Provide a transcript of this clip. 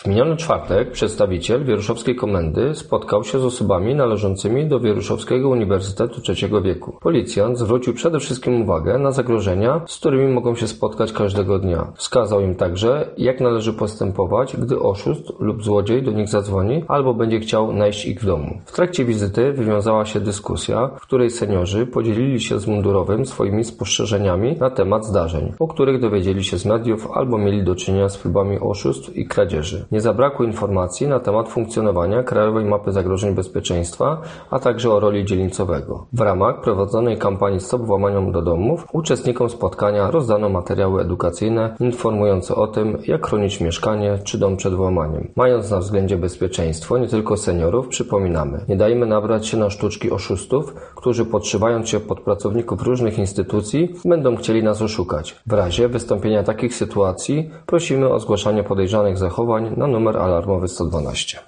miniony czwartek przedstawiciel Wieruszowskiej Komendy spotkał się z osobami należącymi do Wieruszowskiego Uniwersytetu Trzeciego Wieku. Policjant zwrócił przede wszystkim uwagę na zagrożenia, z którymi mogą się spotkać każdego dnia. Wskazał im także, jak należy postępować, gdy oszust lub złodziej do nich zadzwoni albo będzie chciał najść ich w domu. W trakcie wizyty wywiązała się dyskusja, w której seniorzy podzielili się z mundurowym swoimi spostrzeżeniami na temat zdarzeń, o których dowiedzieli się z mediów albo mieli do czynienia z próbami oszustw i kradzieży. Nie zabrakło informacji na temat funkcjonowania Krajowej Mapy Zagrożeń Bezpieczeństwa, a także o roli dzielnicowego. W ramach prowadzonej kampanii Stop Włamaniom do domów uczestnikom spotkania rozdano materiały edukacyjne informujące o tym, jak chronić mieszkanie czy dom przed włamaniem. Mając na względzie bezpieczeństwo nie tylko seniorów, przypominamy, nie dajmy nabrać się na sztuczki oszustów, którzy podszywając się pod pracowników różnych instytucji będą chcieli nas oszukać. W razie wystąpienia takich sytuacji prosimy o zgłaszanie podejrzanych zachowań na numer alarmowy 112.